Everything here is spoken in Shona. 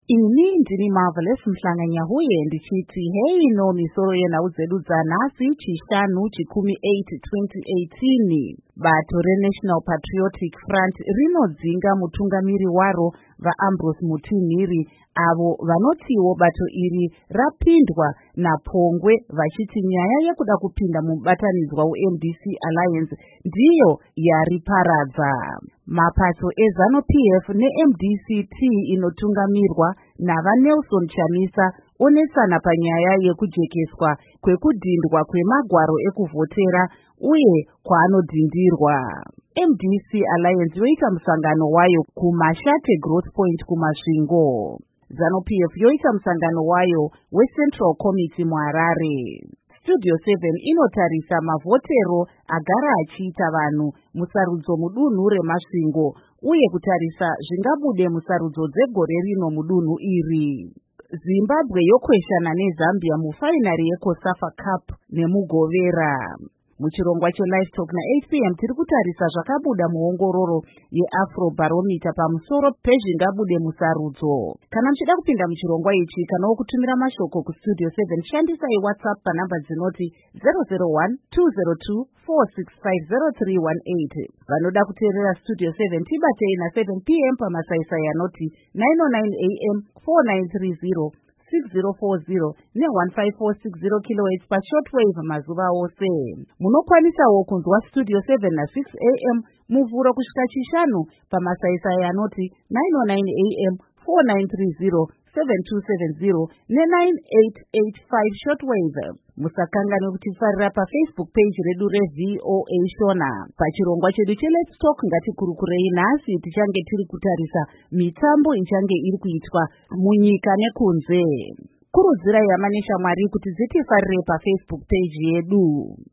Ini ndini Marvelous Mhlanganya huye ndichithi hey no misoro yena udzeduza nasi chishanu chikumi 8 2018 bato reNational Patriotic Front rinodzinga mutungamiri waro vaAmbrose Mutinhiri avo vanotiwo bato iri rapindwa naPongwe vachiti nyaya yekuda kupinda mubatanidzwa weMDC Alliance ndiyo yariparadza. Mapato eZANU-PF neMDC-T inotungamirwa navaNelson Chamisa onesana panyaya yekujekeswa kwekudhindwa kwemagwaro ekuvhotera uye kwaanodhindirwa. MDC Alliance yoita musangano wayo kuMashate Growth Point kuMasvingo. ZANU-PF yoita musangano wayo weCentral Committee muHarare. Studio 7 inotarisa mavhotero agara achiita vanhu musarudzo mudunhu reMasvingo uye kutarisa zvingabude musarudzo dzegore rino mudunhu iri. Zimbabwe yokweshana neZambia mufainari yeCOSAFA Cup nemugovera. Muchirongwa cheLive Talk na8 p.m. tiri kutarisa zvakabuda muongororo yeAfrobarometer pamusoro pezvingabude musarudzo. Kana muchida kupinda muchirongwa ichi kanawo kutumira mashoko kustudio 7 shandisai WhatsApp panhamba dzinoti 001-202-465-0318. Vanoda kuteerera Studio 7 tibatei na7 p.m. pamasaisai anoti 909 a.m. 4930 6040 ne1540 kHz pashortwave mazuva ose. Munokwanisawo kunzwa Studio 7 na6 a.m. muvhuro kusvika chishanu pamasaisai anoti 909 a.m. 4930 7270 ne9885 shortwave. Musakanganwe kutifarira paFacebook page redu reVOA Shona. Pachirongwa chedu cheLet's Talk ngatikurukurei nhasi tichange tiri kutarisa mitambo ichange iri kuitwa munyika nekunze. Kurudzirai hama neshamwari kuti dzitifarire paFacebook page yedu.